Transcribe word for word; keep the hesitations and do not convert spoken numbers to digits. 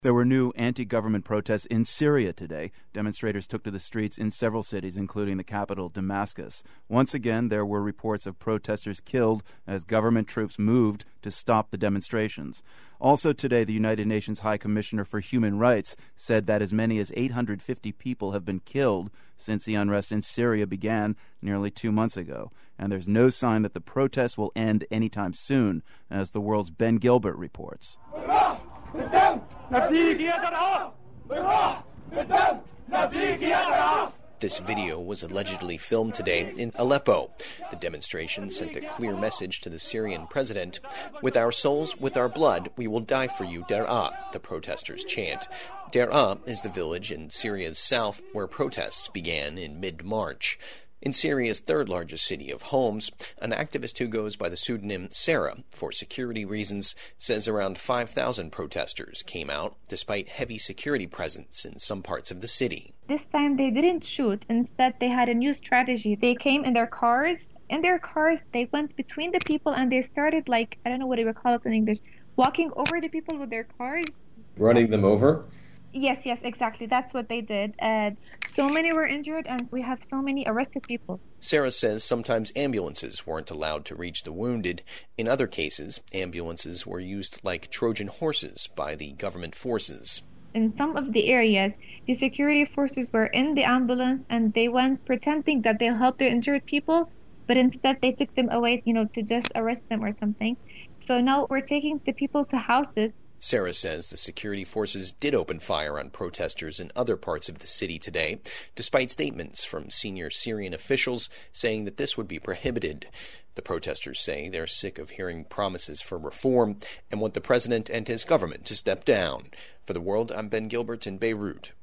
There were new anti-government protests in Syria today. Demonstrators took to the streets in several cities, including the capital, Damascus. Once again, there were reports of protesters killed as government troops moved to stop the demonstrations. Also today, the United Nations High Commissioner for Human Rights said that as many as eight hundred fifty people have been killed since the unrest in Syria began nearly two months ago. And there's no sign that the protests will end anytime soon, as the world's Ben Gilbert reports. This video was allegedly filmed today in Aleppo. The demonstration sent a clear message to the Syrian president. With our souls, with our blood, we will die for you, Der'a, the protesters chant. Der'a is the village in Syria's south where protests began in mid-March. In Syria's third-largest city of Homs, an activist who goes by the pseudonym Sarah for security reasons says around five thousand protesters came out despite heavy security presence in some parts of the city. This time they didn't shoot. Instead, they had a new strategy. They came in their cars. In their cars, they went between the people and they started, like, I don't know what you would call it in English, walking over the people with their cars. Running them over? Yes, yes, exactly. That's what they did. And so many were injured, and we have so many arrested people. Sarah says sometimes ambulances weren't allowed to reach the wounded. In other cases, ambulances were used like Trojan horses by the government forces. In some of the areas, the security forces were in the ambulance, and they went pretending that they'll help the injured people, but instead they took them away, you know, to just arrest them or something. So now we're taking the people to houses. Sarah says the security forces did open fire on protesters in other parts of the city today, despite statements from senior Syrian officials saying that this would be prohibited. The protesters say they're sick of hearing promises for reform and want the president and his government to step down. For The World, I'm Ben Gilbert in Beirut.